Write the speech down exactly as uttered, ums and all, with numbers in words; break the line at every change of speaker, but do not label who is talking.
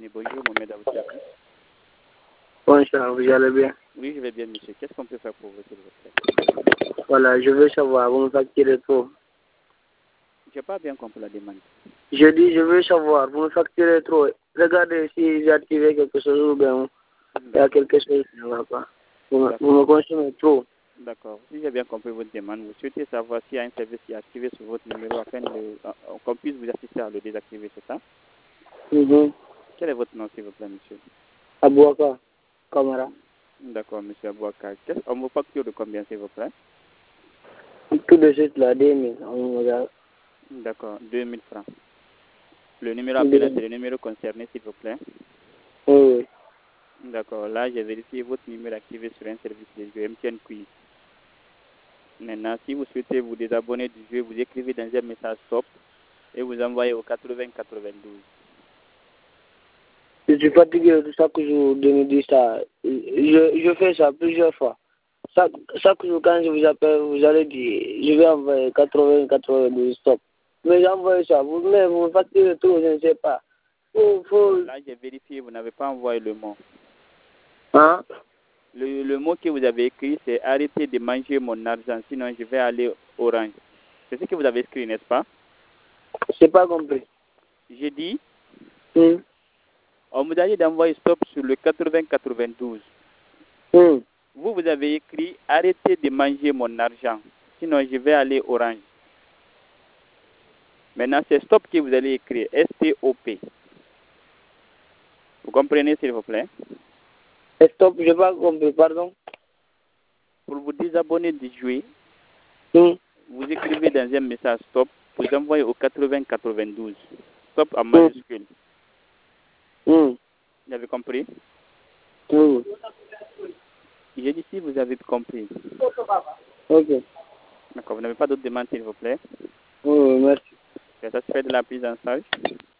Bienvenue, bonjour Mohamed à votre service.
Bonjour, vous allez bien?
Oui, je vais bien, monsieur. Qu'est-ce qu'on peut faire pour vous, s'il vous plaît?
Voilà, je veux savoir, vous me facturez trop.
Je n'ai pas bien compris la demande.
Je dis, je veux savoir, vous me facturez trop. Regardez si j'ai activé quelque chose ou bien il y a quelque chose qui ne va pas. Vous, me- vous me consommez trop.
D'accord. Si j'ai bien compris votre demande, vous souhaitez savoir s'il y a un service qui est activé sur votre numéro afin de, euh, qu'on puisse vous assister à le désactiver, c'est ça?
Mhm.
Quel est votre nom, s'il vous plaît, monsieur?
Abouaka, Kamara.
D'accord, monsieur Abouaka. Qu'est-ce qu'on vous facture de combien, s'il vous plaît?
Tout de suite, là, deux mille. On me regarde.
D'accord, deux mille francs. Le numéro appelé, c'est le numéro concerné, s'il vous plaît.
Oui, oui.
D'accord, là, j'ai vérifié votre numéro activé sur un service de jeu M T N Quiz. Maintenant, si vous souhaitez vous désabonner du jeu, vous écrivez dans un message stop et vous envoyez au quatre-vingts quatre-vingt-douze.
Je suis fatigué de chaque jour de me dire ça. Je, je fais ça plusieurs fois. Chaque, chaque jour, quand je vous appelle, vous allez dire, je vais envoyer quatre-vingts quatre-vingt-douze, stop. Mais j'envoie ça, vous-même, vous me facturez tout, je ne sais pas. Faut, faut...
Là, j'ai vérifié, vous n'avez pas envoyé le mot.
Hein?
Le, le mot que vous avez écrit, c'est arrêtez de manger mon argent, sinon je vais aller orange. C'est ce que vous avez écrit, n'est-ce pas?
Je n'ai pas compris.
J'ai dit,
Hum,
on vous a dit d'envoyer stop sur le quatre-vingts quatre-vingt-douze.
hum.
Vous, vous avez écrit arrêtez de manger mon argent, sinon je vais aller orange. Maintenant, c'est stop que vous allez écrire, S T O P. Vous comprenez, s'il vous plaît?
Et stop, je n'ai pas compris, pardon.
Pour vous désabonner du jeu,
Hum,
vous écrivez dans un message stop, vous envoyez au quatre-vingts quatre-vingt-douze. Stop en
hum,
majuscule.
hum,
Vous avez compris?
hum.
J'ai dit si vous avez compris.
Ok.
D'accord, vous n'avez pas d'autres demandes, s'il vous plaît?
Oui, merci.
C'est satisfait de la prise en charge?